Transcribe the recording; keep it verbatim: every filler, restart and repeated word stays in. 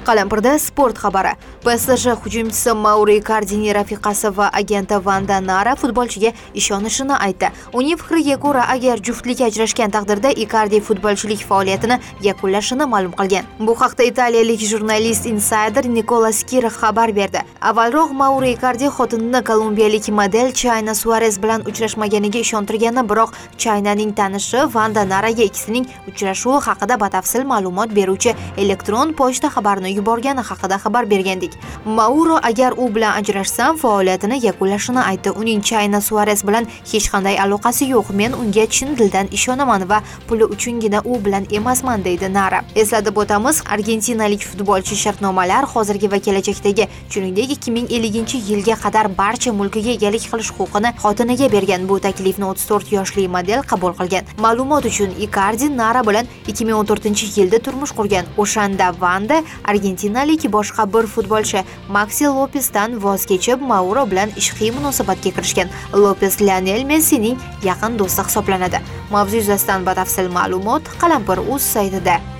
Qalampirda sport xabari. P S J hujumchisi Mauro Icardining rafiqasi va agenti Vanda Nara futbolchiga ishonishini aytdi. Uning fikriga ko'ra, agar juftlik ajrashgan taqdirda Icardi futbolchilik faoliyatini yakunlashini ma'lum qilgan. Bu haqda italiyalik jurnalist Insider Nicola Skira xabar berdi. Avvalroq Mauro Icardi xotinini kolumbiyalik model Chayna Suarez bilan uchrashmaganiga ishontirgani, biroq Chaynaning tanishi Vanda Naraga ikkisining uchrashuvi haqida batafsil ma'lumot beruvchi elektron pochta xabarini yuborgani haqida xabar bergandik. Mauro agar u bilan ajrashsam faoliyatini yakunlashini aytdi. Uning Chayna Suarez bilan hech qanday aloqasi yo'q. Men unga chin dildan ishonaman va puli uchungina u bilan emasman, deydi Nara. Eslatib o'tamiz, argentinalik futbolchi shartnomalar hozirgi va kelajakdagi, shuningdek ikki ming ellinchi yilga qadar barcha mulkiga egalik qilish huquqini xotiniga bergan. Bu taklifni o'ttiz to'rt yoshli model qabul qilgan. Ma'lumot uchun, Icardi Nara bilan ikki ming o'n to'rtinchi yilda turmush qurgan. O'shanda Vanda argentinalik boshqa bir futbolchi Maxi Lopesdan voz kechib, Mauro bilan ishqiy munosabatga kirishgan. Lopes Lionel Messining yaqin do'sti hisoblanadi. Mavzu yuzasidan batafsil ma'lumot Qalampir.uz saytida.